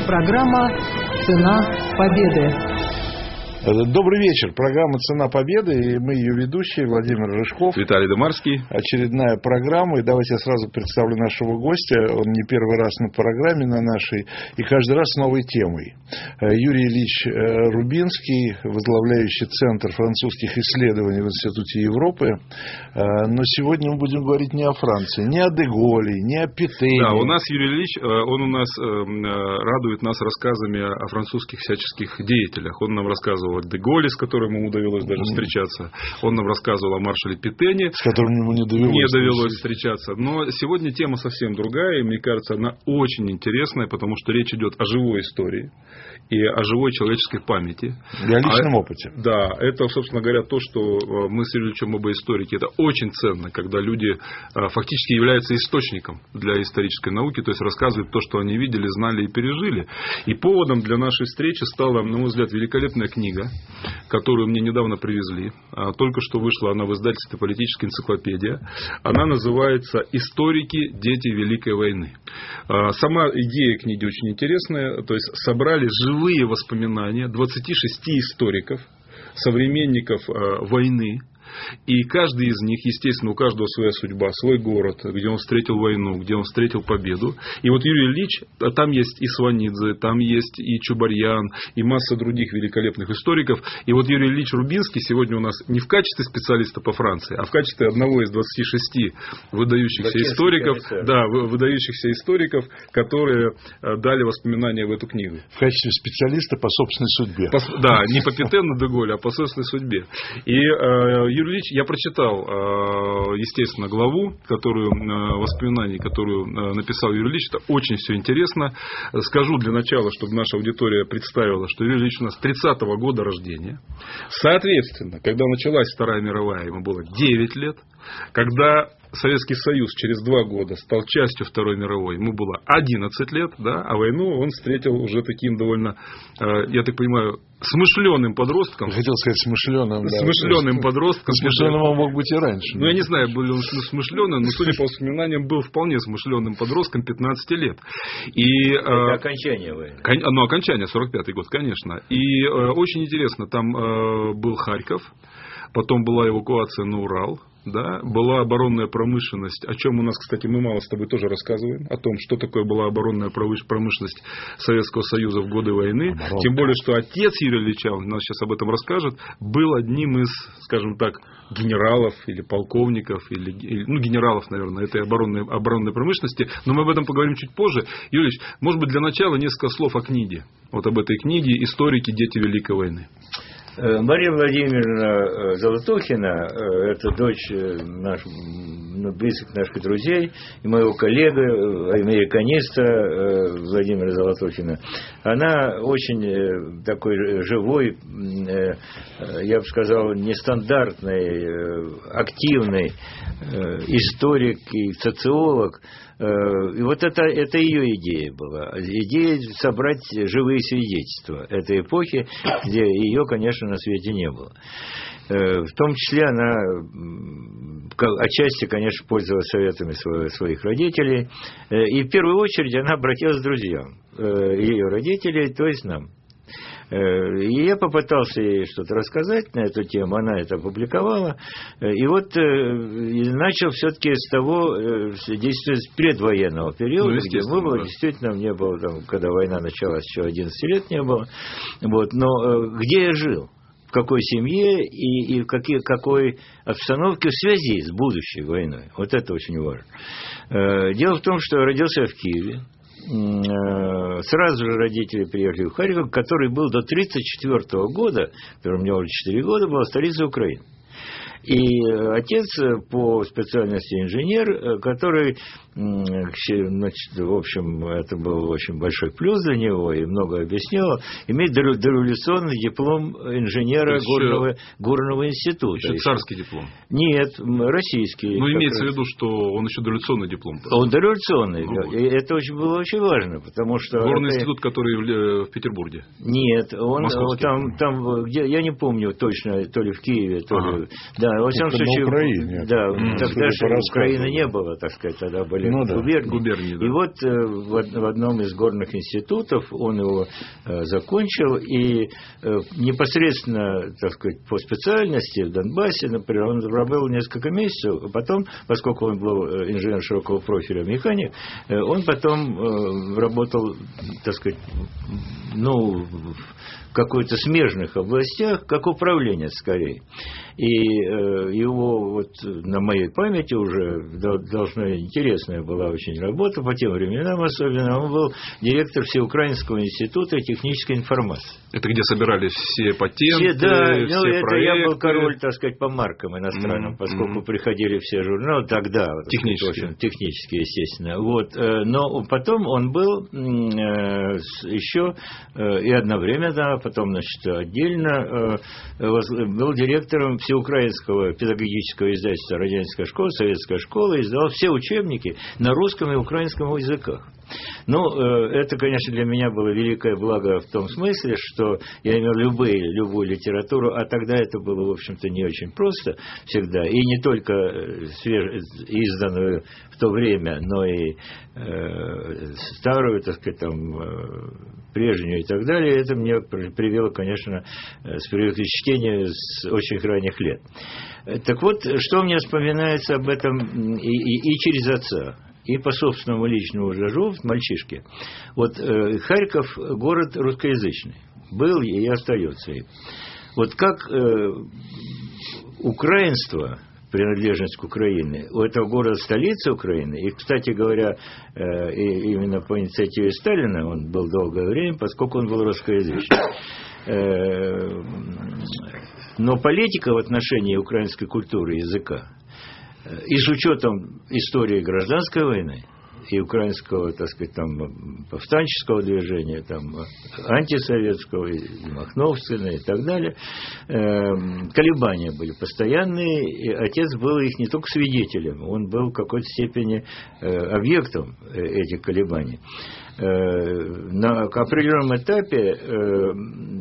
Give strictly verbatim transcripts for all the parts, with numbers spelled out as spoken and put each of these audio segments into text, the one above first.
Программа «Цена победы». Добрый вечер. Программа «Цена победы». И мы ее ведущие Владимир Рыжков. Виталий Домарский. Очередная программа. И давайте я сразу представлю нашего гостя. Он не первый раз на программе на нашей. И каждый раз с новой темой. Юрий Ильич Рубинский, возглавляющий Центр французских исследований в Институте Европы. Но сегодня мы будем говорить не о Франции, не о де Голле, не о Петене. Да, у нас Юрий Ильич, он у нас радует нас рассказами о французских всяческих деятелях. Он нам рассказывал о де Голле, с которым ему довелось даже встречаться. Он нам рассказывал о маршале Петене, с которым ему не довелось, не довелось встречаться. Но сегодня тема совсем другая, и мне кажется, она очень интересная, потому что речь идет о живой истории и о живой человеческой памяти. И о личном а, опыте. Да, это, собственно говоря, то, что мы с Ильичем оба историки. Это очень ценно, когда люди фактически являются источником для исторической науки, то есть рассказывают то, что они видели, знали и пережили. И поводом для нашей встречи стала, на мой взгляд, великолепная книга, которую мне недавно привезли. Только что вышла она в издательстве «Политическая энциклопедия». Она называется «Историки. Дети Великой войны». Сама идея книги очень интересная. То есть собрали живые воспоминания двадцати шести историков, современников войны. И каждый из них, естественно, у каждого своя судьба, свой город, где он встретил войну, где он встретил победу. И вот Юрий Ильич, там есть и Сванидзе, там есть и Чубарьян, и масса других великолепных историков. И вот Юрий Ильич Рубинский сегодня у нас не в качестве специалиста по Франции, а в качестве одного из двадцати шести выдающихся Бакинский историков, да, выдающихся историков, которые дали воспоминания в эту книгу. В качестве специалиста по собственной судьбе. По, да, не по Петену де Голле, а по собственной судьбе. И э, Юрий Ильич, я прочитал, естественно, главу, которую, воспоминаний, которую написал Юрий Ильич. Это очень все интересно. Скажу для начала, чтобы наша аудитория представила, что Юрий Ильич у нас тридцатого года рождения. Соответственно, когда началась Вторая мировая, ему было девять лет. Когда Советский Союз через два года стал частью Второй мировой, ему было одиннадцать лет, да, а войну он встретил уже таким довольно, я так понимаю, смышленым подростком. Я хотел сказать смышленым. Да, смышленым подростком. Смышленым он мог быть и раньше. Ну, я не знаю, был он смышленым, но, судя по воспоминаниям, был вполне смышленым подростком пятнадцати лет. И, это окончание войны. Ну, окончание, сорок пятый год, конечно. И очень интересно, там был Харьков, потом была эвакуация на Урал. Да, была оборонная промышленность, о чем у нас, кстати, мы мало с тобой тоже рассказываем, о том, что такое была оборонная промышленность Советского Союза в годы войны. Оборон. Тем более, что отец Юрия Ильича, он нас сейчас об этом расскажет, был одним из, скажем так, генералов или полковников, или, или ну, генералов, наверное, этой оборонной, оборонной промышленности. Но мы об этом поговорим чуть позже. Юрий Ильич, может быть, для начала несколько слов о книге. Вот об этой книге «Историки. Дети Великой войны». Мария Владимировна Золотухина, это дочь наш, близких наших друзей и моего коллега, американиста Владимира Золотухина, она очень такой живой, я бы сказал, нестандартный, активный историк и социолог. И вот это, это ее идея была. Идея собрать живые свидетельства этой эпохи, где ее, конечно, на свете не было. В том числе она отчасти, конечно, пользовалась советами своих родителей. И в первую очередь она обратилась к друзьям ее родителей, то есть нам. И я попытался ей что-то рассказать на эту тему, она это опубликовала. И вот начал все-таки с того, действия с предвоенного периода, ну, где мы было, да. Действительно, мне было, там, когда война началась, еще одиннадцати лет не было. Вот, но где я жил? В какой семье и, и в какие, какой обстановке в связи с будущей войной. Вот это очень важно. Дело в том, что я родился в Киеве. Сразу же родители приехали в Харьков, который был до тридцать четвёртого года, который у меня уже четыре года, была столицей Украины. И отец по специальности инженер, который, значит, в общем, это был очень большой плюс для него и много объяснял, имеет дореволюционный диплом инженера горного, горного института. Еще царский диплом? Нет, российский. Ну, имеется в виду, что он еще дореволюционный диплом. Он дореволюционный, ну, да. И это очень было очень важно, потому что... Горный это... институт, который в, в Петербурге? Нет, он там, там, где, я не помню точно, то ли в Киеве, то ага. ли... Да, во всяком случае, на Украине. Да, mm, тогда же Украины не было, так сказать, тогда были ну, да. губернии. губернии да. И вот в одном из горных институтов он его закончил, и непосредственно, так сказать, по специальности в Донбассе, например, он пробыл несколько месяцев, а потом, поскольку он был инженер широкого профиля, механик, он потом работал, так сказать, ну, в какой-то смежных областях, как управленец скорее. И э, его вот на моей памяти уже должна интересная была очень работа, по тем временам особенно, он был директор Всеукраинского института технической информации. Это где собирались все патенты, все, да, все ну, это проекты. Я был король, так сказать, по маркам иностранным, mm-hmm. поскольку mm-hmm. приходили все журналы, тогда, технические, сказать, технические, естественно. Вот, но потом он был э, еще э, и одновременно, потом, значит, отдельно э, был директором Всеукраинского педагогического издательства «Родительская школа», советская школа, издавал все учебники на русском и украинском языках. Ну, это, конечно, для меня было великое благо в том смысле, что я имел любые, любую литературу, а тогда это было, в общем-то, не очень просто всегда. И не только свеж... изданную в то время, но и э, старую, так сказать, там, э, прежнюю и так далее. Это мне привело, конечно, с привычки чтения с очень ранних лет. Так вот, что мне вспоминается об этом и, и, и через отца, и по собственному личному жажу, мальчишке. Вот э, Харьков город русскоязычный. Был и остается. Вот как э, украинство, принадлежность к Украине, у этого города столица Украины, и, кстати говоря, э, и, именно по инициативе Сталина он был долгое время, поскольку он был русскоязычный. Э, но политика в отношении украинской культуры и языка, и с учетом истории гражданской войны и украинского, так сказать, там, повстанческого движения, там, антисоветского, и Махновщины и так далее, э, колебания были постоянные, и отец был их не только свидетелем, он был в какой-то степени э, объектом этих колебаний. Э, на определенном этапе э,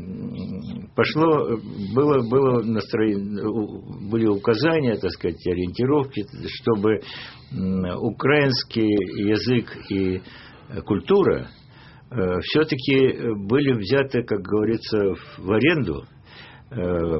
пошло, было, было настроение, были указания, так сказать, ориентировки, чтобы украинский язык и культура э, все-таки были взяты, как говорится, в аренду э,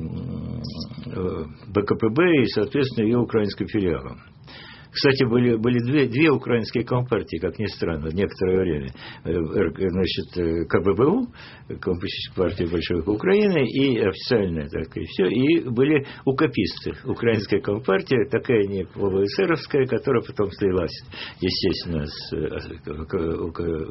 БКПБ и, соответственно, ее украинским филиалом. Кстати, были, были две, две украинские компартии, как ни странно, в некоторое время. Значит, КББУ, Коммунистическая партия большевиков Украины, и официальная, так и все, и были укописты. Украинская компартия, такая не полуэсеровская, которая потом слилась, естественно, с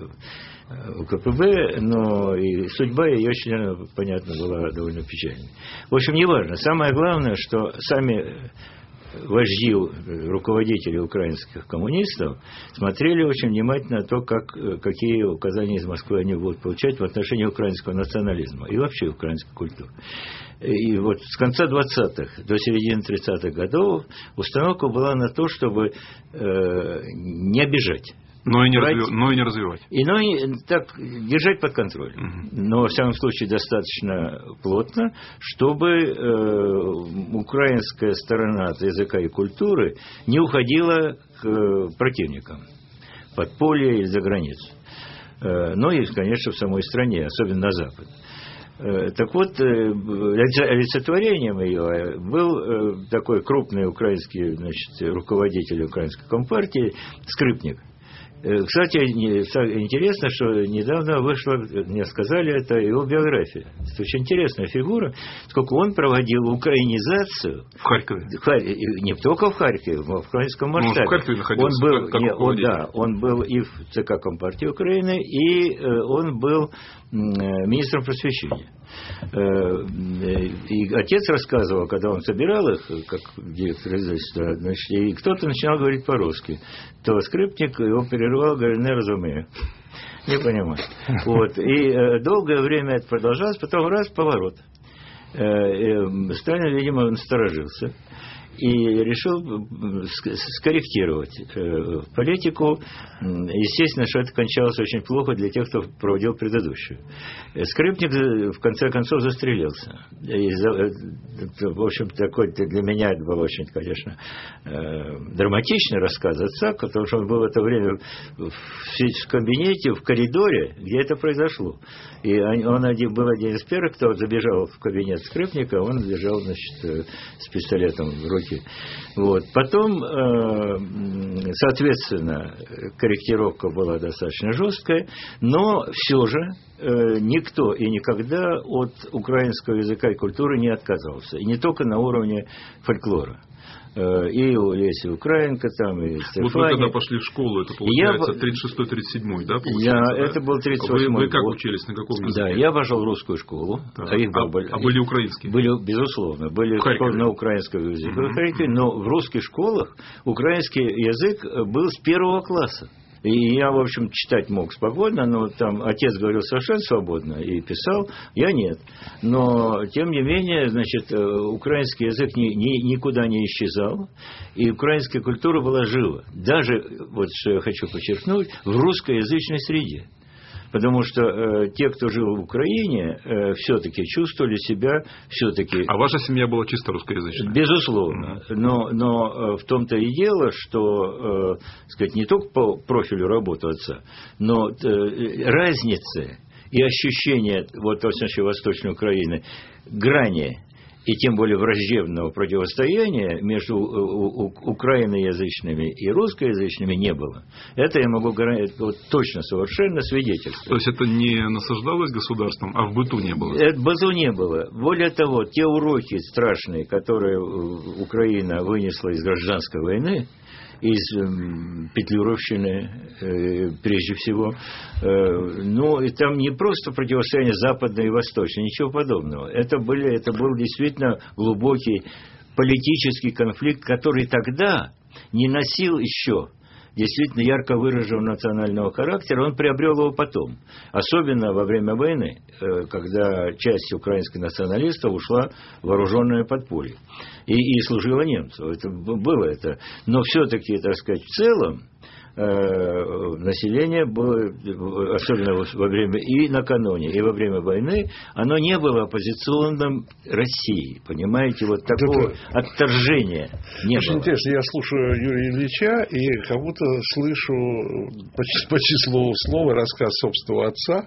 УКПБ, но и судьба ее членов, понятно, была довольно печальной. В общем, неважно. Самое главное, что сами вожди, руководители украинских коммунистов смотрели очень внимательно на то, как, какие указания из Москвы они будут получать в отношении украинского национализма и вообще украинской культуры. И вот с конца двадцатых до середины тридцатых годов установка была на то, чтобы э, не обижать. Но и не, разви... но и не развивать. И, но и так, держать под контролем. Угу. Но, во всяком случае, достаточно плотно, чтобы э, украинская сторона от языка и культуры не уходила к э, противникам, подполье или за границу. Э, но и, конечно, в самой стране, особенно на Запад. Э, так вот, э, олицетворением ее был э, такой крупный украинский, значит, руководитель украинской компартии Скрипник. Кстати, интересно, что недавно вышло, мне сказали, это его биография. Это очень интересная фигура, сколько он проводил украинизацию. В Харькове? Не только в Харькове, но в украинском масштабе. Ну, в Харькове находился. Он был, как, как не, он, да, он был и в ЦК Компартии Украины, и он был министром просвещения. И отец рассказывал, когда он собирал их, как директор издательства, значит, и кто-то начинал говорить по-русски, то Скрипник его перерывал, говорит, не разумею. Не понимаю. Вот. И долгое время это продолжалось, потом раз, поворот. Сталин, видимо, насторожился. и решил скорректировать политику. Естественно, что это кончалось очень плохо для тех, кто проводил предыдущую. Скрипник, в конце концов, застрелился. И, в общем, такой для меня это был очень, конечно, драматичный рассказ отца, потому что он был в это время в кабинете, в коридоре, где это произошло. И он один, был один из первых, кто забежал в кабинет скрипника, он бежал, значит, с пистолетом в руки. Вот. Потом, соответственно, корректировка была достаточно жесткая, но все же никто и никогда от украинского языка и культуры не отказывался. И не только на уровне фольклора. И у Леси Украинка там, и Стефани. Вот вы когда пошли в школу, это получается тридцать шестой тридцать седьмой, да, получается? Я, да? Это был тридцать восьмой Вы, вы как год. учились, на каком языке? Да, я пошел в русскую школу. Да. А, их а, были, а были украинские? Были, безусловно, были школы на украинском языке, mm-hmm. но в русских школах украинский язык был с первого класса. И я, в общем, читать мог спокойно, но там отец говорил совершенно свободно и писал, я нет. Но, тем не менее, значит, украинский язык ни, ни, никуда не исчезал, и украинская культура была жива. Даже, вот что я хочу подчеркнуть, в русскоязычной среде. Потому что э, те, кто жил в Украине, э, все-таки чувствовали себя все-таки... А ваша семья была чисто русскоязычная? Безусловно. Mm-hmm. Но, но э, в том-то и дело, что, э, сказать, не только по профилю работы отца, но э, разницы и ощущения, вот, во всяком Восточной Украины, грани, и тем более враждебного противостояния между украиноязычными и русскоязычными не было. Это я могу вот, точно, совершенно свидетельствовать. То есть это не насаждалось государством, а в быту не было? Это в быту не было. Более того, те уроки страшные, которые Украина вынесла из гражданской войны, из э, Петлюровщины, э, прежде всего. Э, ну, и там не просто противостояние западное и восточное, ничего подобного. Это, были, это был действительно глубокий политический конфликт, который тогда не носил еще действительно ярко выраженного национального характера, он приобрел его потом. Особенно во время войны, когда часть украинских националистов ушла в вооруженное подполье. И, и служила немцу. Это было это. Но все-таки, так сказать, в целом, население было, особенно во время и накануне, и во время войны, оно не было оппозиционным России. Понимаете, вот такого это отторжения не очень было. Интересно, я слушаю Юрия Ильича и как будто слышу почти, почти слово в слово рассказ собственного отца,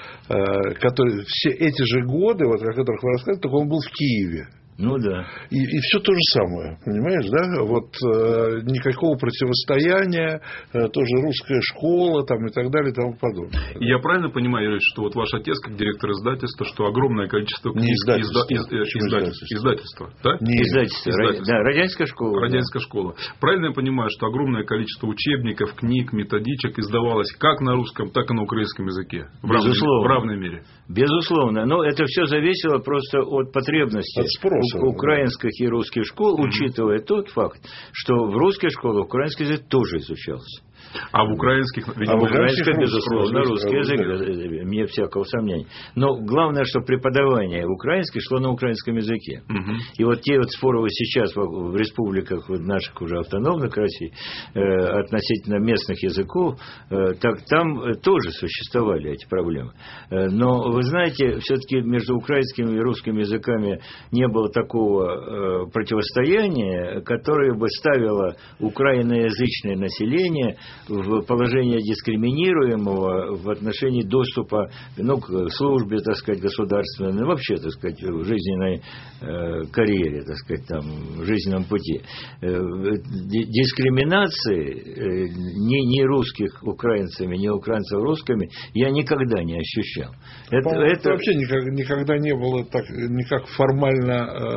который все эти же годы, вот, о которых вы рассказывали, только он был в Киеве. Ну да. И, и все то же самое, понимаешь, да? Вот э, никакого противостояния, э, тоже русская школа там, и так далее и тому подобное. Я правильно понимаю, Юрий, что вот ваш отец, как директор издательства, что огромное количество книг, не издательство, изда, из, из, издательство, издательство, да? Не издательство, издательство. Да, Радянская школа. Радянская да. школа. Правильно я понимаю, что огромное количество учебников, книг, методичек издавалось как на русском, так и на украинском языке? В Безусловно. Равной, в равной мере. Безусловно. Но это все зависело просто от потребностей. От спроса. Украинских и русских школ, mm-hmm. учитывая тот факт, что в русских школах украинский язык тоже изучался. А в украинских, видимо, а в украинских, безусловно, русский, русский язык, мне всякого сомнения. Но главное, что преподавание в украинском шло на украинском языке. Угу. И вот те вот споры сейчас в, в республиках в наших уже автономных России э, относительно местных языков, э, так там тоже существовали эти проблемы. Э, но вы знаете, все-таки между украинскими и русскими языками не было такого э, противостояния, которое бы ставило украиноязычное население в положение дискриминируемого в отношении доступа, ну, к службе, так сказать, государственной, вообще, так сказать, в жизненной э, карьере, так сказать, там, в жизненном пути. Э, дискриминации э, ни, ни русских украинцами, ни украинцев русскими я никогда не ощущал. Это, это вообще никогда, никогда не было так, никак формально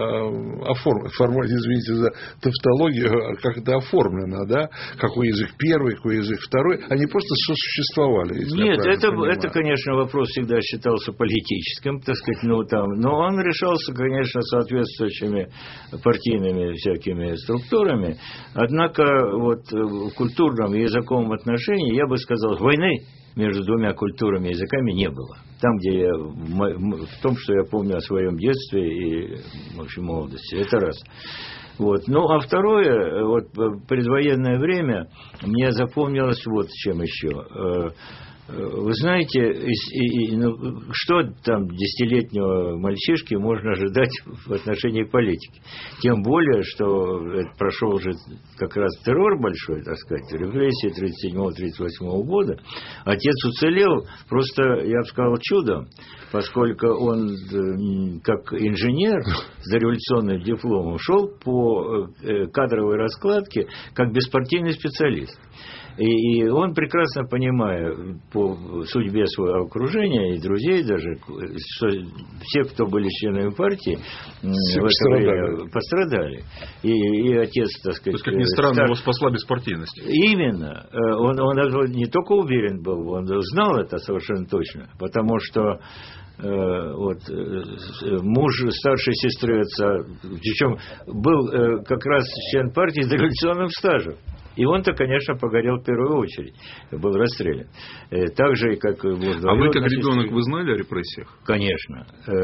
э, оформлено, формально, извините за тавтологию, как это оформлено, да, какой язык первый, какой язык второй, они просто сосуществовали. Нет, это, это, конечно, вопрос всегда считался политическим, так сказать, ну, там, но он решался, конечно, соответствующими партийными всякими структурами, однако вот в культурном и языковом отношении, я бы сказал, войны между двумя культурами и языками не было. Там, где я, в том, что я помню о своем детстве и, в общем, молодости. Это раз. Вот. Ну, а второе, вот предвоенное время мне запомнилось вот чем еще. Вы знаете, и, и, ну, что там десятилетнего мальчишки можно ожидать в отношении политики? Тем более, что прошел уже как раз террор большой, так сказать, репрессии тридцать седьмого — тридцать восьмого года. Отец уцелел просто, я бы сказал, чудом, поскольку он, как инженер с дореволюционным дипломом, шел по кадровой раскладке как беспартийный специалист. И он, прекрасно понимая по судьбе своего окружения и друзей даже, что все, кто были членами партии, все в это время пострадали. И, и отец, так сказать... То есть, как ни странно, стар... его спасла беспартийность. Именно. Он, он не только уверен был, он знал это совершенно точно, потому что вот, муж старшей сестры отца, причем был как раз член партии с дореволюционным стажем. И он-то, конечно, погорел в первую очередь, был расстрелян. Так же, как... Вот, а вы, как ребенок, вы знали о репрессиях? Конечно.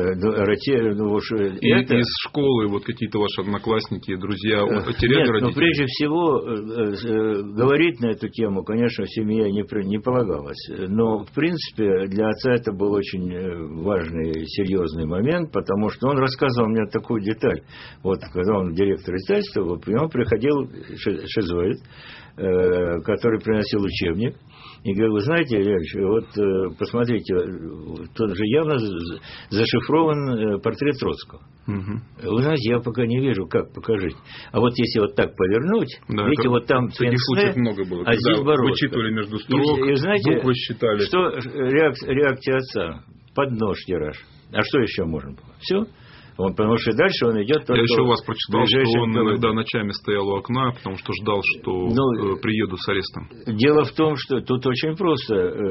И это... из школы вот какие-то ваши одноклассники, друзья теряли Нет, родителей? но прежде всего говорить на эту тему, конечно, в семье не, не полагалось. Но, в принципе, для отца это был очень важный, серьезный момент, потому что он рассказывал мне такую деталь. Вот, когда он директор издательства, вот, к нему приходил Шизоид, который приносил учебник, и говорил: вы знаете, Ильич, вот посмотрите, тут же явно зашифрован портрет Троцкого. Угу. Вы знаете, я пока не вижу, как, покажите. А вот если вот так повернуть, да, видите, вот там таких случаев много было, а здесь Боровка. Вычитывали между строк, и, и знаете, буквы считали. Что реакция, реакция отца? Под нож тираж. А что еще можно было? Все. Он, потому что дальше он идет только... Я еще у вас прочитал, что он году. иногда ночами стоял у окна, потому что ждал, что ну, приеду с арестом. Дело в том, что... Тут очень просто.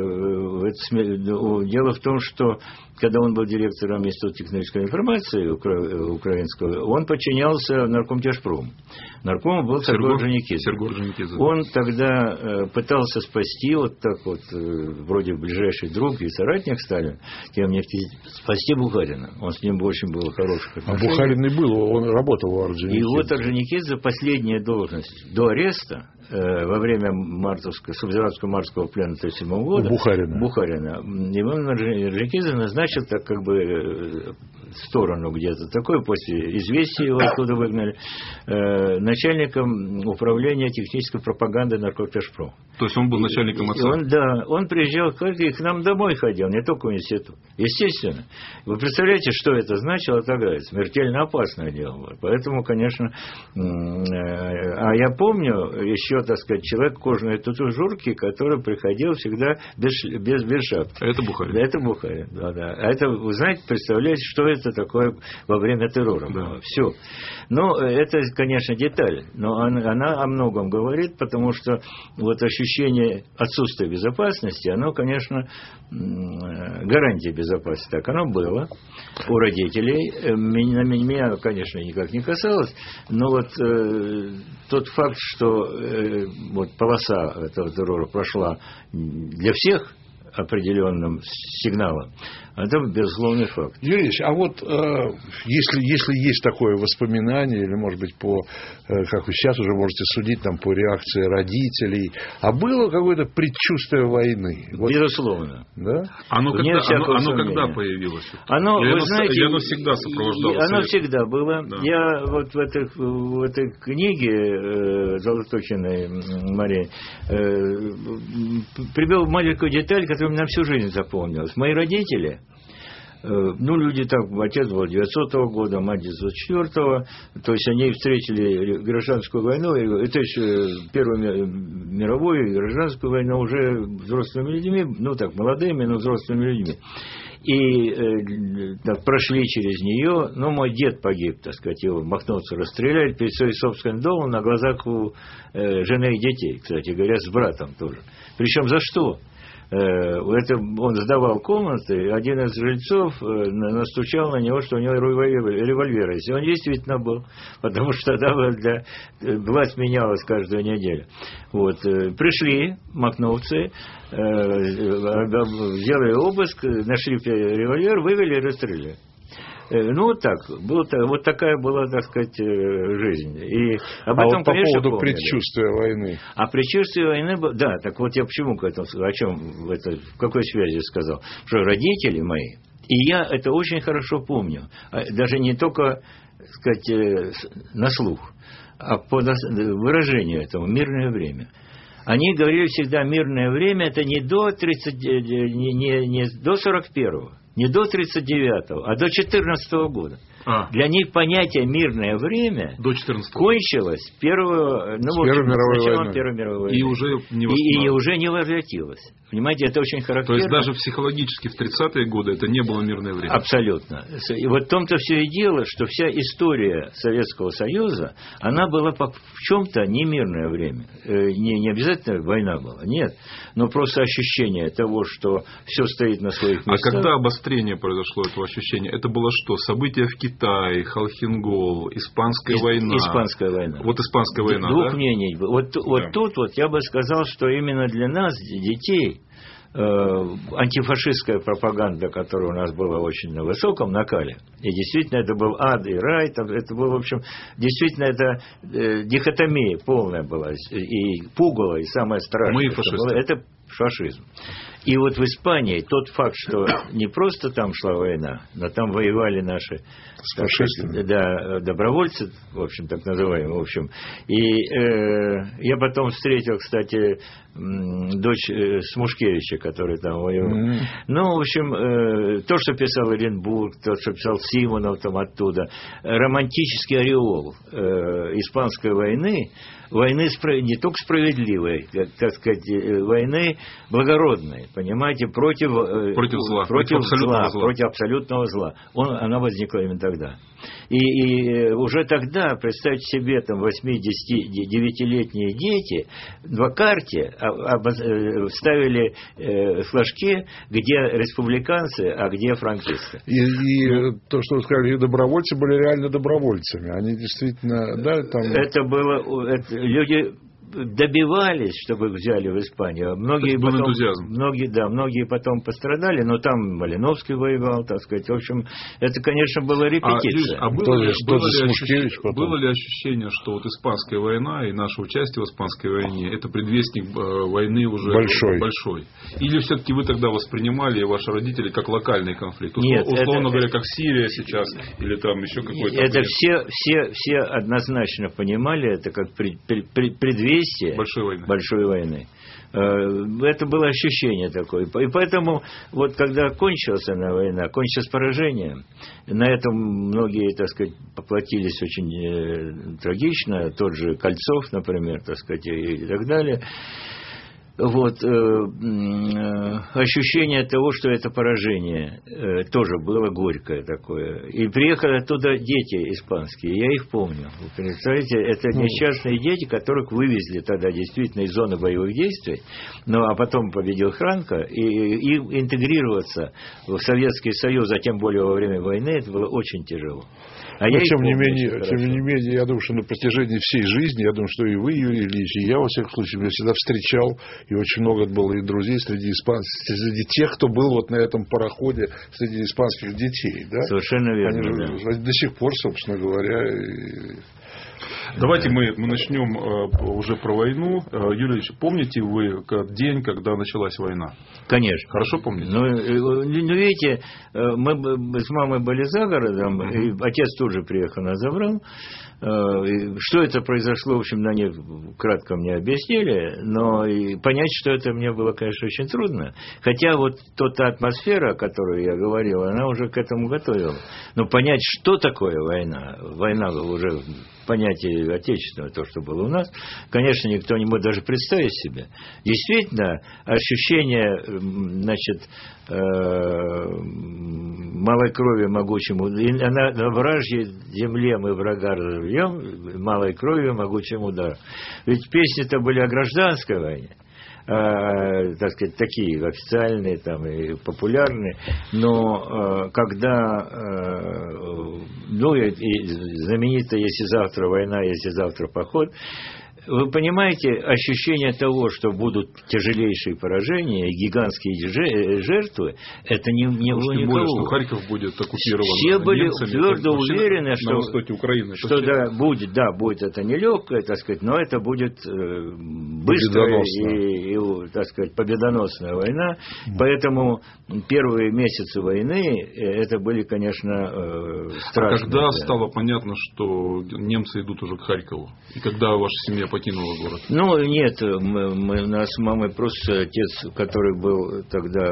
Дело в том, что когда он был директором Института технической информации украинского, он подчинялся наркомтяжпрому. Нарком был Сергей Орджоникидзе. Он тогда пытался спасти, вот так вот, вроде ближайший друг и соратник Сталина, тем не спасти Бухарина. Он с ним очень был хороший. А Бухарин и был, он работал у Орджоникидзе. И вот Орджоникидзе, последняя должность до ареста, э, во время мартовского, Субзиратского мартовского плена тысяча девятьсот тридцать седьмого года, Бухарина. Бухарина, его Орджоникидзе назначил так как бы в сторону где-то, такой после известия его оттуда выгнали, э, начальником управления технической пропаганды наркотяжпрома. То есть он был начальником отца? Он, да, он приезжал к нам домой ходил, не только в институт. Естественно. Вы представляете, что это значило тогда? Это смертельно опасное дело было. Поэтому, конечно... А я помню еще, так сказать, человек в кожаной тутужурке, который приходил всегда без, без, без шапки. Это Бухарин? Это Бухарин, да, да. А это, вы знаете, представляете, что это такое во время террора было? Да. Все. Ну, это, конечно, деталь, но она, она о многом говорит, потому что вот ощущение отсутствия безопасности, оно, конечно, гарантия безопасности. Так оно было у родителей. Меня, меня, конечно, никак не касалось, но вот э, тот факт, что э, вот полоса этого террора прошла для всех определенным сигналом, это безусловный факт. Юрий Ильич, а вот э, если, если есть такое воспоминание, или, может быть, по, э, как вы сейчас уже можете судить, там, по реакции родителей, а было какое-то предчувствие войны? Вот, безусловно. Да? Оно, когда, оно, оно когда появилось? Оно, или вы оно, знаете, или оно всегда сопровождалось? Оно всегда было. Да. Я вот в этой, в этой книге э, Золотухиной Марии э, привел маленькую деталь, которая мне на всю жизнь запомнилась. Мои родители, ну, люди так, отец был девятисотого года, мать девятьсот четвёртого, то есть они встретили гражданскую войну, это еще Первую мировую и гражданскую войну уже взрослыми людьми, ну так, молодыми, но взрослыми людьми. И э, так, прошли через нее, ну, мой дед погиб, так сказать, его махновцы расстреляли перед своим собственным домом на глазах у э, жены и детей, кстати говоря, с братом тоже. Причем за что? Это он сдавал комнаты, один из жильцов настучал на него, что у него револьвер есть. И он действительно был, потому что тогда для... власть менялась каждую неделю. Вот. Пришли махновцы, сделали обыск, нашли револьвер, вывели и расстреляли. Ну, вот так. Вот, вот такая была, так сказать, жизнь. И об а этом, вот по конечно, поводу помнили. предчувствия войны. А предчувствие войны... Да, так вот я почему к этому... О чем, это, в какой связи сказал? Что родители мои, и я это очень хорошо помню, даже не только, так сказать, на слух, а по выражению этому «мирное время». Они говорили всегда, мирное время это не до, тридцать, не, не, не до сорок первого, не до тридцать девятого, а до четырнадцатого года. А. Для них понятие «мирное время» до четырнадцатого кончилось первого, ну, в общем, с началом Первой мировой войны. И уже не и, и уже не возвратилось. Понимаете, это очень характерно. То есть даже психологически в тридцатые годы это не было мирное время? Абсолютно. И вот в том-то все и дело, что вся история Советского Союза, она была в чем-то не мирное время. Не, не обязательно война была, нет. Но просто ощущение того, что все стоит на своих местах. А когда обострение произошло этого ощущения? Это было что? События в Китае, Холхенгол, Испанская Ис- война? Испанская война. Вот Испанская война, Двух да? мнений. Вот, да. вот тут вот я бы сказал, что именно для нас, детей, антифашистская пропаганда, которая у нас была очень на высоком накале, и действительно это был ад и рай, это было, в общем, действительно это э, дихотомия полная была, и пугало, и самое страшное, Мы фашисты. Было, это фашизм. И вот в Испании тот факт, что не просто там шла война, но там воевали наши сказать, да, добровольцы, в общем, так называемые, в общем. И э, я потом встретил, кстати, дочь э, Смушкевича, который там воевал. Mm-hmm. Ну, в общем, э, то, что писал Оренбург, то, что писал Симонов там оттуда, романтический ореол э, Испанской войны, войны не только справедливой, так сказать, войны благородной, понимаете, против, против зла, против, против, зла, абсолютного зла. против абсолютного зла. Он, она возникла именно тогда. И, и уже тогда, представьте себе, там, восьми-девятилетние дети в карте ставили э, флажки, где республиканцы, а где франкисты. И, и то, что вы сказали, их добровольцы были реально добровольцами. Они действительно, да, там... Это было... Это, люди добивались, чтобы их взяли в Испанию. Многие был потом, энтузиазм. Многие, да, многие потом пострадали, но там Малиновский воевал, так сказать. В общем, это, конечно, была репетиция. А, а было, ли, было, ли ощущение, было ли ощущение, что вот Испанская война и наше участие в Испанской войне это предвестник войны уже большой? большой? Или все-таки вы тогда воспринимали, ваши родители, как локальный конфликт? Услов, Нет, условно это, говоря, как Сирия сейчас, или там еще какой-то... Это все, все, все однозначно понимали, это как пред, пред, пред, предвестие большой войны. большой войны. Это было ощущение такое. И поэтому, вот когда кончилась она война, кончилась поражением, на этом многие, так сказать, поплатились очень трагично, тот же Кольцов, например, так сказать, и так далее. Вот, э, э, ощущение того, что это поражение, э, тоже было горькое такое. И приехали оттуда дети испанские, я их помню. Вы представляете, это несчастные дети, которых вывезли тогда действительно из зоны боевых действий, ну, а потом победил Франко, и им интегрироваться в Советский Союз, а тем более во время войны, это было очень тяжело. А Но тем, не менее, тем не менее, я думаю, что на протяжении всей жизни, я думаю, что и вы, Юрий Ильич, и я, во всяком случае, я всегда встречал, и очень много было и друзей среди испанцев, среди тех, кто был вот на этом пароходе, среди испанских детей. Да? Совершенно верно. Они же, да. До сих пор, собственно говоря... И... Давайте мы, мы начнем э, уже про войну. Э, Юрий Ильич, помните вы день, когда началась война? Конечно. Хорошо помните? Ну, ну видите, мы с мамой были за городом, uh-huh. и отец тоже приехал, нас забрал. Что это произошло, в общем, они кратко мне объяснили, но и понять, что это мне было, конечно, очень трудно. Хотя вот та атмосфера, о которой я говорил, она уже к этому готовила. Но понять, что такое война, война уже в понятии отечественного, то, что было у нас, конечно, никто не может даже представить себе. Действительно, ощущение, значит, малой крови могучему, она на вражьей земле мы врага разовьем, малой кровью могучим ударом. Ведь песни-то были о гражданской войне, э, так сказать, такие официальные там, и популярные, но э, когда, э, ну и, и знаменито, если завтра война, если завтра поход, Вы понимаете, ощущение того, что будут тяжелейшие поражения, гигантские жертвы, это не, не было тем никого. более, что Харьков будет оккупирован Все были немцами, твердо уверены, на, что, на востоке Украины, что да, будет, да, будет это нелегкое, так сказать, но это будет э, быстрая и, и, так сказать, победоносная война. Mm. Поэтому первые месяцы войны это были, конечно, э, страшные. А когда да. стало понятно, что немцы идут уже к Харькову? И когда ваша семья покинула город? Ну, нет, мы, мы, у нас с мамой просто отец, который был тогда,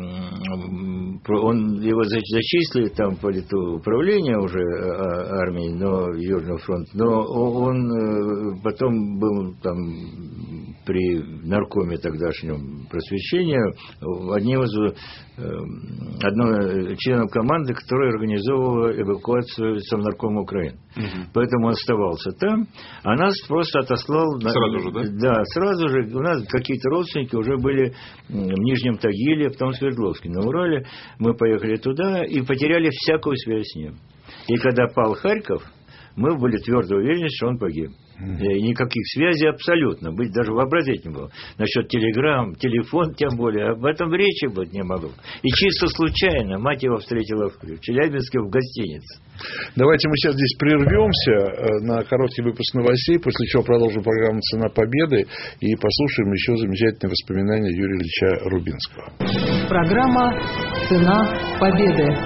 он, его зачислили там политуправление уже армии, но Южного фронта, но он потом был там при наркоме тогдашнем просвещения одним из одного членом команды, который организовывал эвакуацию Совнаркома Украины. Угу. Поэтому он оставался там, а нас просто отослал... Сразу же, да? Да, сразу же. У нас какие-то родственники уже были в Нижнем Тагиле, потом в Свердловске. На Урале мы поехали туда и потеряли всякую связь с ним. И когда пал Харьков, мы были твердо уверены, что он погиб. И никаких связей абсолютно. Быть даже вообразить не было. Насчет телеграмм, телефон, тем более. Об этом речи быть не могло. И чисто случайно мать его встретила в Челябинске в гостинице. Давайте мы сейчас здесь прервемся на короткий выпуск новостей, после чего продолжим программу «Цена победы» и послушаем еще замечательные воспоминания Юрия Ильича Рубинского. Программа «Цена победы».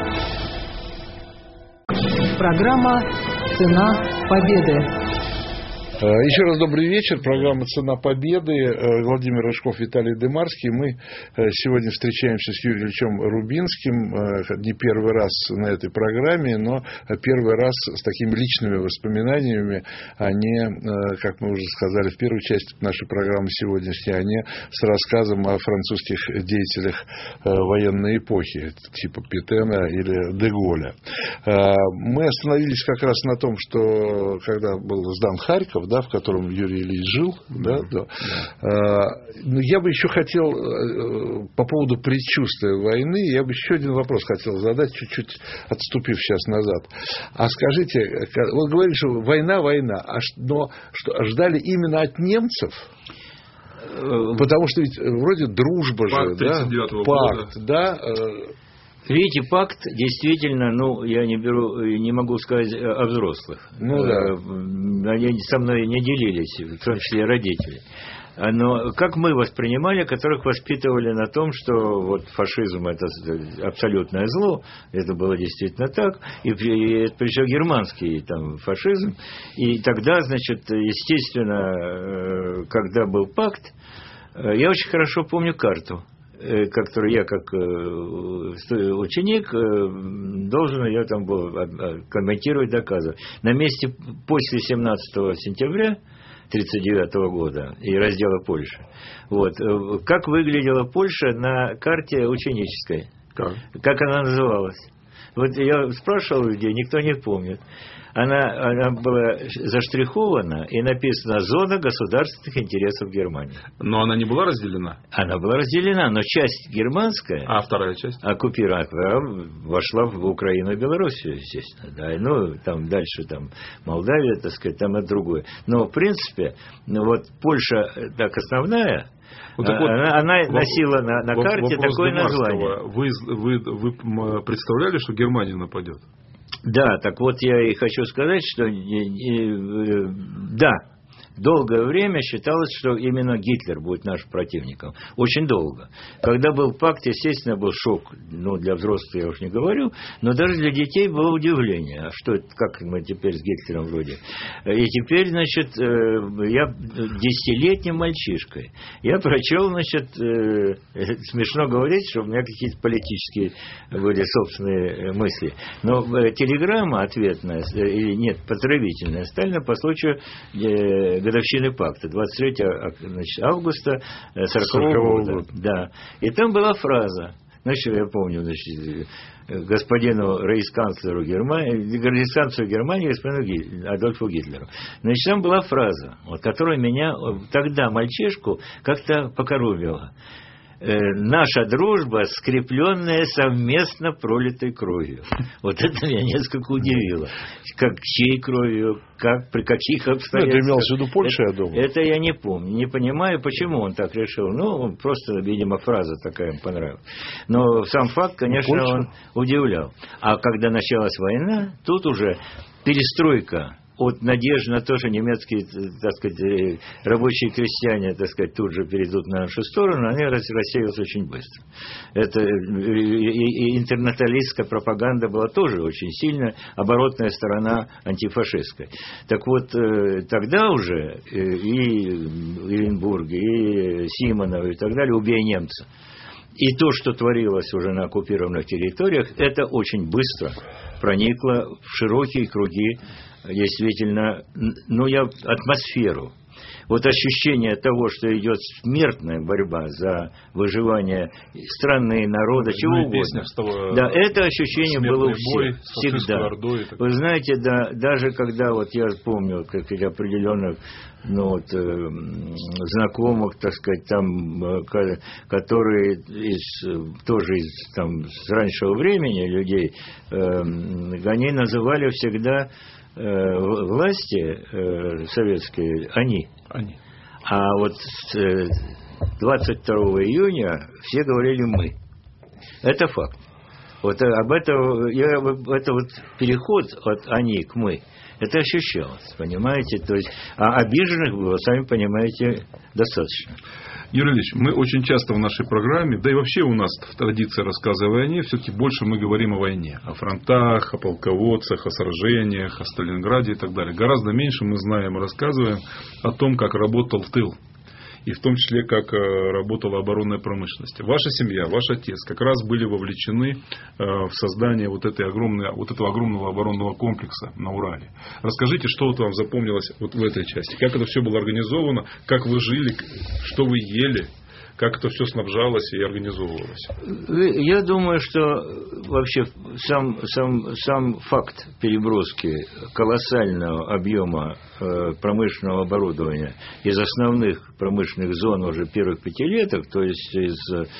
Программа «Цена победы». Еще раз добрый вечер. Программа «Цена победы». Владимир Рыжков, Виталий Дымарский. Мы сегодня встречаемся с Юрием Ильичем Рубинским. Не первый раз на этой программе, но первый раз с такими личными воспоминаниями, а не, как мы уже сказали в первой части нашей программы сегодняшней, а не с рассказом о французских деятелях военной эпохи, типа Петена или де Голля. Мы остановились как раз на том, что когда был сдан Харьков, да, в котором Юрий Ильич жил. Да, да. Да. Но я бы еще хотел, по поводу предчувствия войны, я бы еще один вопрос хотел задать, чуть-чуть отступив сейчас назад. А скажите, вы говорите, что война, война, но что, ждали именно от немцев? Потому что ведь вроде дружба же, да, пакт, да. Видите, пакт действительно, ну, я не беру, не могу сказать о взрослых. Ну, да. Они со мной не делились, в том числе родители. Но как мы воспринимали, которых воспитывали на том, что вот фашизм это абсолютное зло, это было действительно так, и причем германский там фашизм, и тогда, значит, естественно, когда был пакт, я очень хорошо помню карту, который я как ученик должен ее там был комментировать, доказывать. На месте после семнадцатого сентября тридцать девятого года и раздела Польши. Вот. Как выглядела Польша на карте ученической? Как? Как она называлась? Вот я спрашивал людей, никто не помнит. Она, она была заштрихована и написано «Зона государственных интересов Германии». Но она не была разделена? Она была разделена, но часть германская... А вторая часть? Оккупирована, вошла в Украину и Белоруссию, естественно. Да, ну, там дальше там Молдавия, так сказать, там это другое. Но, в принципе, вот Польша, так, основная... Вот так вот, она, она носила на, на карте такое название. Вы, вы, вы представляли, что Германия нападет? Да, так вот я и хочу сказать, что да, долгое время считалось, что именно Гитлер будет нашим противником. Очень долго. Когда был пакт, естественно, был шок. Ну, для взрослых я уж не говорю, но даже для детей было удивление. А что это, как мы теперь с Гитлером вроде? И теперь, значит, я десятилетним мальчишкой. Я прочел, значит, смешно говорить, что у меня какие-то политические были собственные мысли. Но телеграмма ответная, или нет, поздравительная, Сталина по случаю годовщины пакта, двадцать третьего августа сорокового года. Да. И там была фраза, значит, я помню, значит, господину рейхсканцлеру Германии, рейхсканцлеру Германии, господину Адольфу Гитлеру. Значит, там была фраза, вот, которая меня тогда, мальчишку, как-то покоробила. наша дружба, скрепленная совместно пролитой кровью. Вот это меня несколько удивило. Как чьей кровью, как, при каких обстоятельствах. Ну, это имелось в виду Польша, это, я думаю. Это я не помню. Не понимаю, почему он так решил. Ну, просто, видимо, фраза такая ему понравилась. Но сам факт, конечно, Польша. Он удивлял. А когда началась война, тут уже перестройка. От надежды на то, что немецкие, так сказать, рабочие крестьяне, так сказать, тут же перейдут на нашу сторону, они рассеялись очень быстро. Это и интернационалистская пропаганда была тоже очень сильная, оборотная сторона антифашистская. Так вот, тогда уже и Иренбург, и Симонов, и так далее, убей немца. И то, что творилось уже на оккупированных территориях, это очень быстро проникло в широкие круги, действительно, ну, я атмосферу. Вот ощущение того, что идет смертная борьба за выживание страны, народа, чего угодно. Того, да, это ощущение было у всех. Всегда. Ордой, Вы знаете, да, даже когда, вот я помню, как определенных ну, вот, э, знакомых, так сказать, там, э, которые из, тоже из там, с раннего времени людей, э, они называли всегда власти э, советские, они. они. А вот с двадцать второго июня все говорили «мы». Это факт. Вот об этом, я, это вот переход от «они» к «мы», это ощущалось, понимаете? То есть, а обиженных было, сами понимаете, достаточно. Юрий Ильич, мы очень часто в нашей программе, да и вообще у нас в традиции рассказа о войне, все-таки больше мы говорим о войне. О фронтах, о полководцах, о сражениях, о Сталинграде и так далее. Гораздо меньше мы знаем и рассказываем о том, как работал тыл. И в том числе, как работала оборонная промышленность. Ваша семья, ваш отец как раз были вовлечены в создание вот, этой огромной, вот этого огромного оборонного комплекса на Урале. Расскажите, что вот вам запомнилось вот в этой части? Как это все было организовано? Как вы жили? Что вы ели? Как это все снабжалось и организовывалось? Я думаю, что вообще сам, сам, сам факт переброски колоссального объема э, промышленного оборудования из основных промышленных зон уже первых пятилеток, то есть из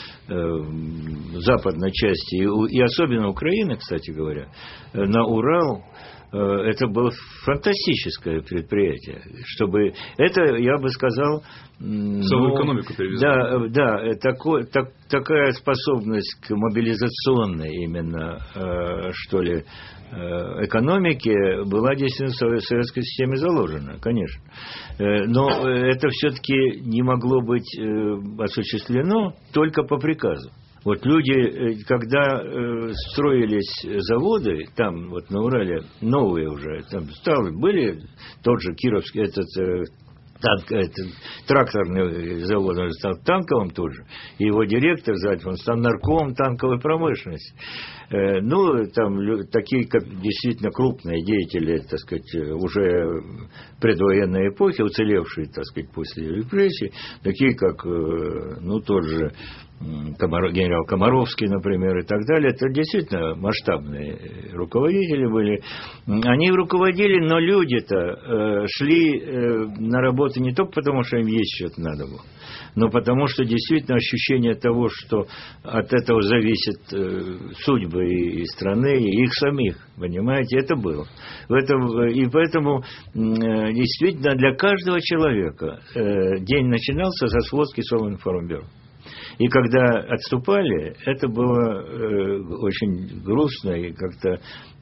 э, западной части и, и особенно Украины, кстати говоря, на Урал, это было фантастическое предприятие, чтобы это, я бы сказал, целую ну, экономику перевезли. Да, да, такой, так, такая способность к мобилизационной именно, э, что ли, э, экономике была действительно в советской системе заложена, конечно. Э, но это все-таки не могло быть э, осуществлено только по приказу. Вот люди, когда э, строились заводы, там вот на Урале, новые уже, там стали, были тот же Кировский, этот, э, танк, этот тракторный завод, он стал танковым тоже, и его директор, он стал наркомом танковой промышленности. Э, ну, там такие, как действительно крупные деятели, так сказать, уже предвоенной эпохи, уцелевшие, так сказать, после репрессий, такие как, э, ну, тот же генерал Комаровский, например, и так далее, это действительно масштабные руководители были. Они руководили, но люди-то э, шли э, на работу не только потому, что им есть что-то надо было, но потому, что действительно ощущение того, что от этого зависит э, судьбы и, и страны, и их самих, понимаете, это было. В этом, и поэтому э, действительно для каждого человека э, день начинался со сводки Совинформбюро. И когда отступали, это было э, очень грустно и как-то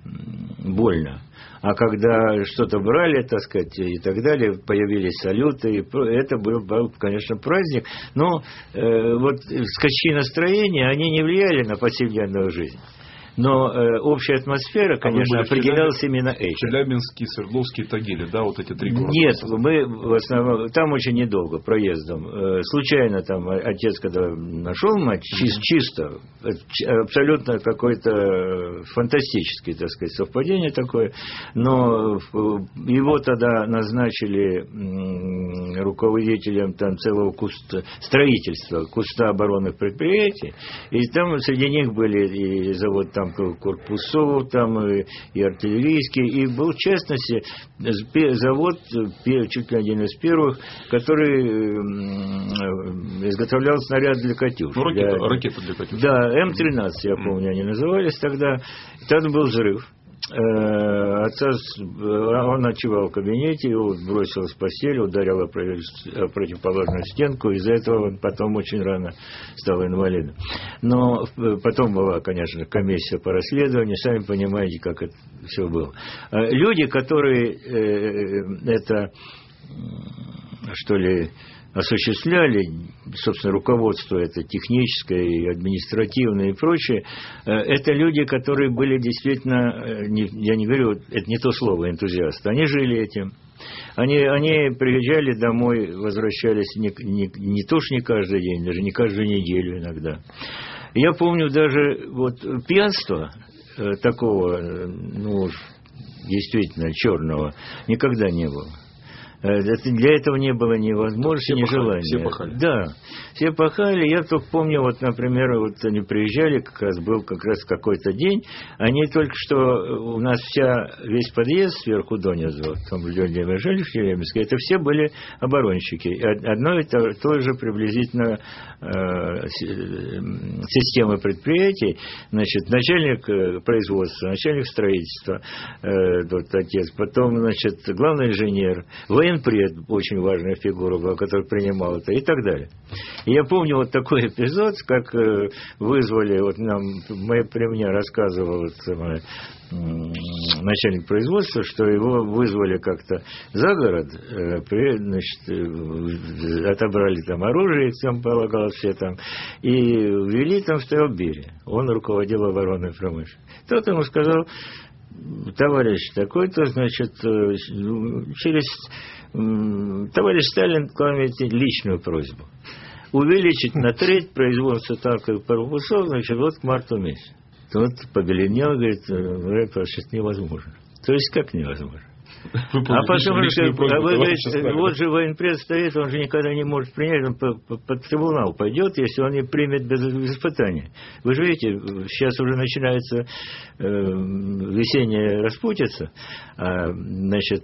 больно. А когда что-то брали, так сказать, и так далее, появились салюты, и это был, был, конечно, праздник. Но э, вот скачки настроения, они не влияли на повседневную жизнь. Но э, общая атмосфера, конечно, а определялась именно этим. Челябинский, Свердловский, Тагили, да, вот эти три города? Нет, мы в основном, там очень недолго, проездом. Э, случайно там отец, когда нашел мать, чис, чисто, абсолютно какое-то фантастическое, так сказать, совпадение такое, но его тогда назначили м, руководителем там целого куста, строительства, куста оборонных предприятий, и там среди них были и завод там танковых корпусов, там и, и артиллерийские, и был, в частности, завод, чуть ли один из первых, который изготовлял снаряд для «Катюш». Ну, ракета, для, ракета для «Катюш». Да, Эм тринадцать, я помню, они назывались тогда. Там был взрыв. Отца, он ночевал в кабинете, его бросило с постели, ударил о противоположную стенку, из-за этого он потом очень рано стал инвалидом. Но потом была, конечно, комиссия по расследованию, сами понимаете, как это все было. Люди, которые это, что ли, осуществляли, собственно, руководство это техническое, и административное и прочее, это люди, которые были действительно, я не говорю, это не то слово, энтузиасты, они жили этим. Они, они приезжали домой, возвращались не, не, не то что не каждый день, даже не каждую неделю иногда. Я помню даже вот пьянство такого, ну, действительно, черного, никогда не было. Для этого не было ни возможности, ни желания. Все пахали. Да, все пахали. Я только помню, вот, например, вот они приезжали, как раз был как раз какой-то день, они только что, у нас вся, весь подъезд сверху донизу, там люди жили в Челябинске, это все были оборонщики. Одно и то, то же приблизительно э, система предприятий, значит, начальник производства, начальник строительства, э, вот отец, потом, значит, главный инженер, военпред, очень важная фигура была, которая принимал это, и так далее. И я помню вот такой эпизод, как э, вызвали, вот нам, мы, при мне рассказывал вот, э, начальник производства, что его вызвали как-то за город, э, при, значит, э, отобрали там оружие, там полагалось все там, и ввели, там стоял Берия, он руководил оборонной промышленностью. Тот ему сказал: товарищ такой-то, значит, через товарищ Сталин к вам имеет личную просьбу увеличить на треть производство танковых корпусов, значит, вот к марту месяцу. Тот побеленел, говорит: это сейчас невозможно. То есть как невозможно? Вы а потом, а вы говорите, вот же военпред стоит, он же никогда не может принять, он под, под трибунал пойдет, если он не примет без испытания. Вы же видите, сейчас уже начинается э, весенняя распутица, а, значит,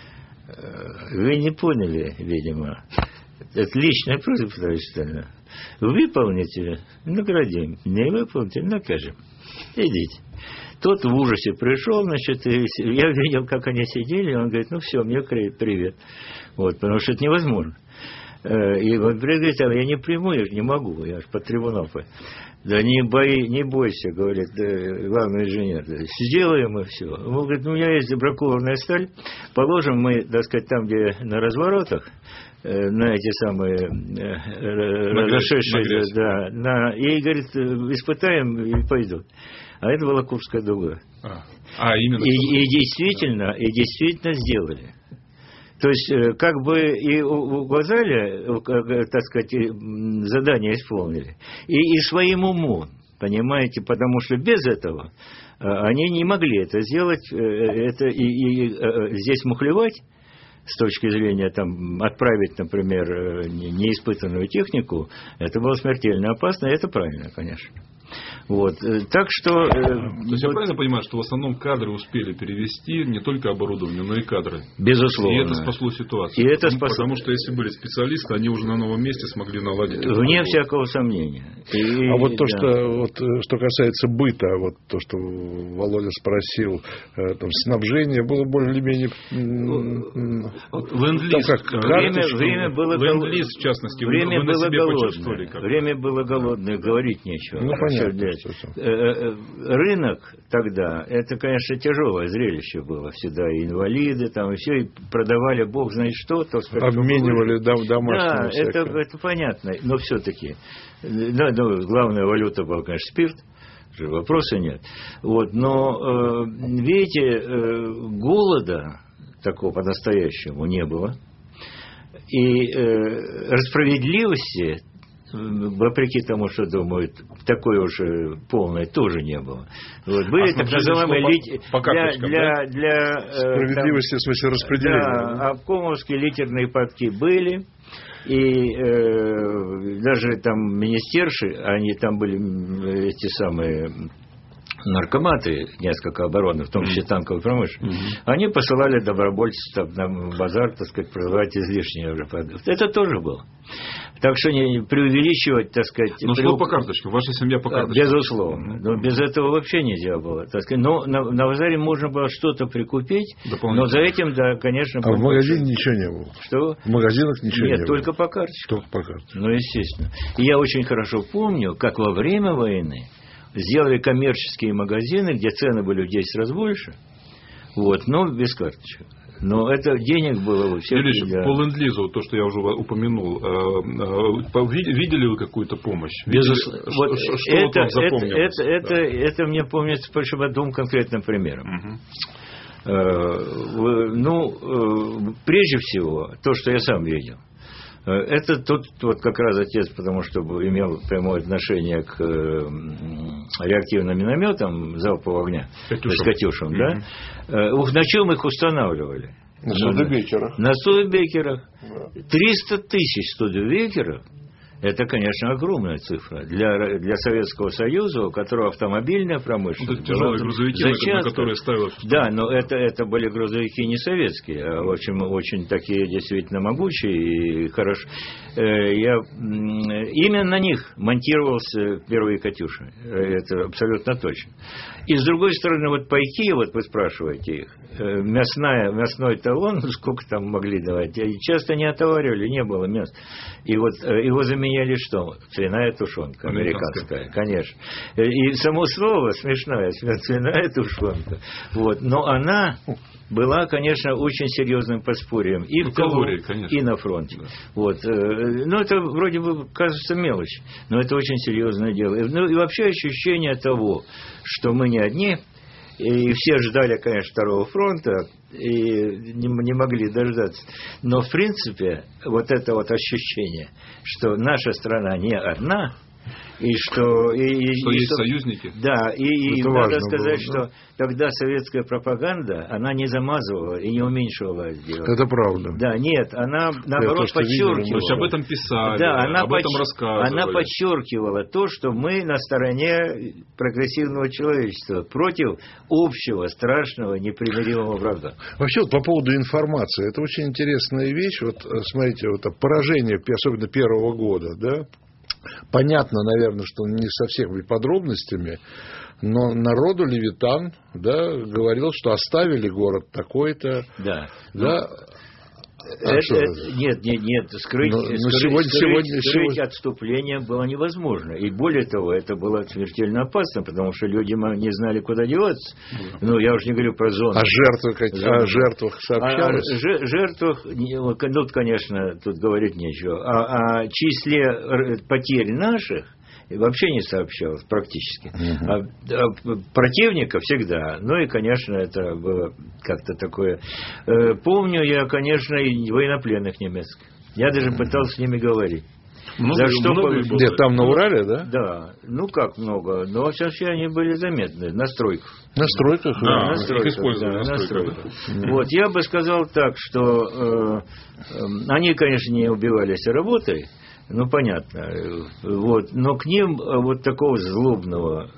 э, вы не поняли, видимо, это личная просьба, товарищ Сталин. Выполните, наградим, не выполните, накажем. Идите. Тот в ужасе пришел, значит, и я видел, как они сидели, и он говорит: ну все, мне привет. Вот, потому что это невозможно. И он говорит: а я не приму, я же не могу, я же под трибунал. Да не, бои, не бойся, говорит главный инженер, сделаем и все. Он говорит: ну, у меня есть бракованная сталь, положим мы, так сказать, там, где на разворотах, на эти самые разошедшие, да, на, и, говорит, испытаем и пойдут. А это была Курская дуга. А, а именно. И, и действительно, и действительно сделали. То есть, как бы и указали, так сказать, задание исполнили, и, и своим умом, понимаете, потому что без этого они не могли это сделать, это и, и здесь мухлевать, с точки зрения там, отправить, например, неиспытанную технику, это было смертельно опасно, и это правильно, конечно. Вот. Так что... То есть я правильно понимаю, что в основном кадры успели перевести, не только оборудование, но и кадры? Безусловно. И это спасло ситуацию. И это ну, спасло... Потому что если были специалисты, они уже на новом месте смогли наладить. Вне всякого сомнения. И, а вот то, да. что, вот, что касается быта, вот то, что Володя спросил, там, снабжение было более-менее... Ленд-лиз. Время, время было Ленд-лиз, в частности. Время вы, было вы голодное. Время было голодное, говорить нечего. Ну, понятно. Рынок тогда, это, конечно, тяжелое зрелище было. Всегда и инвалиды, там, и все, и продавали бог знает что. То, обменивали домашние. Да, это, это понятно, но все-таки. Да, ну, главная валюта была, конечно, спирт. Вопроса нет. Вот, но, видите, голода такого по-настоящему не было. И справедливости, вопреки тому, что думают, такой уже полной тоже не было. Вот, были а так называемые лит... по, по для, для, для справедливости, там, в смысле распределения. Да, да? Обкомовские литерные падки были, и э, даже там министерши, они там были эти самые наркоматы, несколько оборонных, в том числе танковой промышленности, mm-hmm. они посылали добровольцев там, на базар, так сказать, продавать излишние уже продукты. Это тоже было. Так что не преувеличивать, так сказать... Ну, при... что по карточкам? Ваша семья по карточкам? Безусловно. Но без этого вообще нельзя было. Так сказать. Но на, на базаре можно было что-то прикупить, но за этим, да, конечно... А в магазине ничего не было? Что? В магазинах ничего Нет, не было? Нет, только по карточкам. Только по карточкам. Ну, естественно. И я очень хорошо помню, как во время войны сделали коммерческие магазины, где цены были в десять раз больше, вот, но без карточек. Но это денег было у всех. Юрий, для... по ленд-лизу, то, что я уже упомянул, видели вы какую-то помощь? Безусловно. Видели, вот что, что это, вот вам запомнилось? Это, это, да. это, это мне помнится по двум конкретным примерам. Угу. Ну, прежде всего, то, что я сам видел. Это тот вот как раз отец, потому что имел прямое отношение к реактивным минометам залпового огня, Катюшам. с Катюшам, mm-hmm. да? На чем их устанавливали? На Студебекерах. На Студебекерах. триста тысяч Студебекеров. Это, конечно, огромная цифра для, для Советского Союза, у которого автомобильная промышленность. Это тяжелые грузовики, зачатка. На которые ставят. Да, но это, это были грузовики не советские, а в общем, очень такие действительно могучие и хорошие. Я, именно на них монтировался первые «Катюши». Это абсолютно точно. И с другой стороны, вот пайки, вот вы спрашиваете их, мясная, мясной талон, сколько там могли давать, часто не отоваривали, не было мяса. И вот его заменяли что? Свиная тушенка американская, конечно. И само слово смешное, свиная тушенка. Вот. Но она была, конечно, очень серьезным подспорьем и, ну, в того, калории, и на фронте. Да. Вот. Ну, это вроде бы кажется мелочь, но это очень серьезное дело. Ну, и вообще ощущение того, что мы не одни, и все ждали, конечно, второго фронта, и не, не могли дождаться. Но, в принципе, вот это вот ощущение, что наша страна не одна, и что... И, и, что и есть что, союзники. Да, и, и надо сказать, было, да? что тогда советская пропаганда, она не замазывала и не уменьшивала дело. Это правда. Да, нет, она, наоборот, то, подчеркивала. То есть об этом писали, да, она об подч... этом рассказывали. Она подчеркивала то, что мы на стороне прогрессивного человечества против общего, страшного, непримиримого врага. Вообще, вот по поводу информации, это очень интересная вещь. Вот, смотрите, вот поражение, особенно первого года, да, понятно, наверное, что не со всеми подробностями, но народу Левитан, да, говорил, что оставили город такой-то. Да. Да. А это, это, нет, нет, нет, скрыть, но, скрыть, но сегодня, скрыть, сегодня, скрыть сегодня... отступление было невозможно. И более того, это было смертельно опасно, потому что люди не знали, куда деваться. Да. Ну, я уже не говорю про зону. О жертвах, о жертвах сообщалось? О жертвах, ну, конечно, тут говорить нечего. О, о числе потерь наших вообще не сообщалось практически. Угу. А, а противника всегда. Ну и, конечно, это было как-то такое. Э, помню я, конечно, и военнопленных немецких. Я даже пытался с ними говорить. Много, За что много по... Где, там на Урале, да? Да. Ну как много. Но во всяком случае они были заметны. На стройках. На стройках? Да, да. на стройках. Да, на стройках. Да. Вот, я бы сказал так, что э, э, они, конечно, не убивались работой. Ну, понятно. Вот. Но к ним вот такого злобного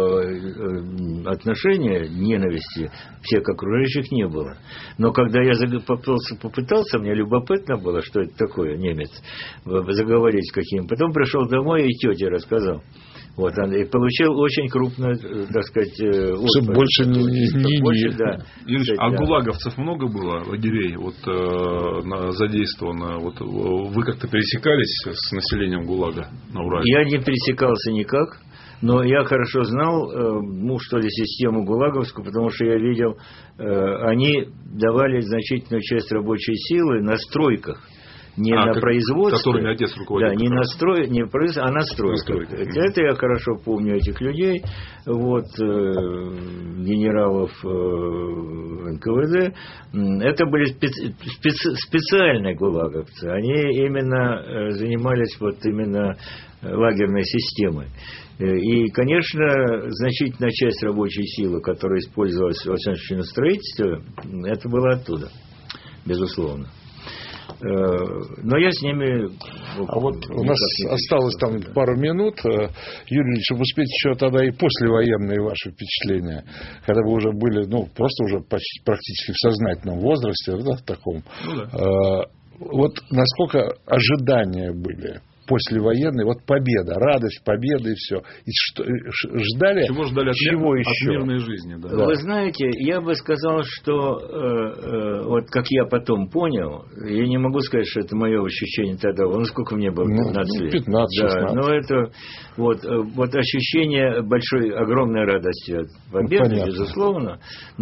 э, отношения, ненависти всех окружающих не было. Но когда я попытался, попытался, мне любопытно было, что это такое, немец, заговорить с каким. Потом пришел домой и тете рассказал. Вот, и получил очень крупную, так сказать, отповедь. Чтобы больше не... не, больше, не. Да, Юрий, кстати, а да. гулаговцев много было, лагерей, вот, э, задействовано? Вот, вы как-то пересекались с населением ГУЛАГа на Урале? Я не пересекался никак, но я хорошо знал, э, ну, что ли, систему гулаговскую, потому что я видел, э, они давали значительную часть рабочей силы на стройках. Не а, на как, производстве. Которыми отец руководил. Да, не на строй, не производство, а на стройках. Это я хорошо помню этих людей, вот, э, генералов э, эн ка вэ дэ. Это были специ, специ, специальные гулаговцы. Они именно э, занимались вот именно лагерной системой. И, конечно, значительная часть рабочей силы, которая использовалась во всяком случае на строительстве, это было оттуда, безусловно. Но я с ними... А вот у нас осталось там пару минут. Юрий Ильич, чтобы успеть еще тогда и послевоенные ваши впечатления, когда вы уже были, ну, просто уже почти, практически в сознательном возрасте, да, в таком. Ну, да. Вот насколько ожидания были послевоенные, вот победа, радость победы и все. И что, ждали? Чего ждали от, чего мир, еще? от мирной жизни? Да. Вы знаете, я бы сказал, что э, э, вот как я потом понял, я не могу сказать, что это мое ощущение тогда, ну сколько мне было, пятнадцать лет. пятнадцать шестнадцать. Да, но это вот, вот ощущение большой, огромной радости от победы, ну, безусловно,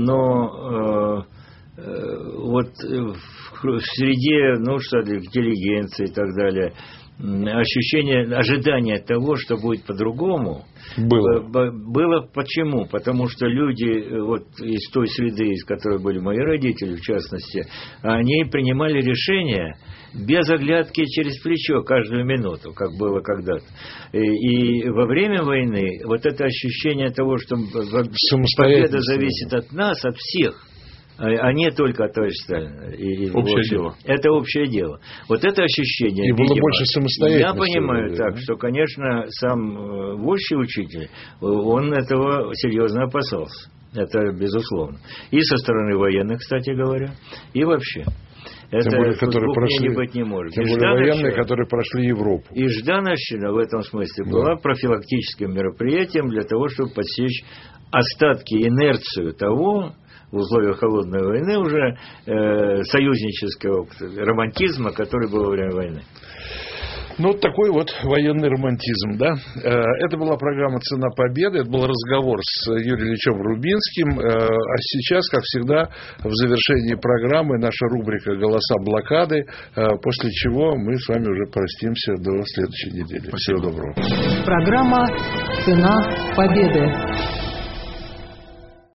но э, э, вот в среде, ну что, интеллигенции и так далее, ощущение, ожидание того, что будет по-другому, было. было почему? Потому что люди вот из той среды, из которой были мои родители, в частности, они принимали решения без оглядки через плечо каждую минуту, как было когда-то. И, и во время войны вот это ощущение того, что победа зависит от нас, от всех, а не только от товарища Сталина. И, общее общем, дело. Это общее дело. Вот это ощущение. И было видимо, больше самостоятельности. Я понимаю да, так, да. что, конечно, сам высший учитель, он этого серьезно опасался. Это безусловно. И со стороны военных, кстати говоря, и вообще. Это тем более, которые прошли, не быть не может. Тем более военные, которые прошли Европу. И Ждановщина в этом смысле да. была профилактическим мероприятием для того, чтобы подсечь остатки, инерцию того, в условиях холодной войны уже э, союзнического романтизма, который был во время войны. Ну, вот такой вот военный романтизм, да. Это была программа «Цена победы», это был разговор с Юрием Ильичем Рубинским. А сейчас, как всегда, в завершении программы наша рубрика «Голоса блокады», после чего мы с вами уже простимся до следующей недели. Всего доброго. Программа «Цена победы».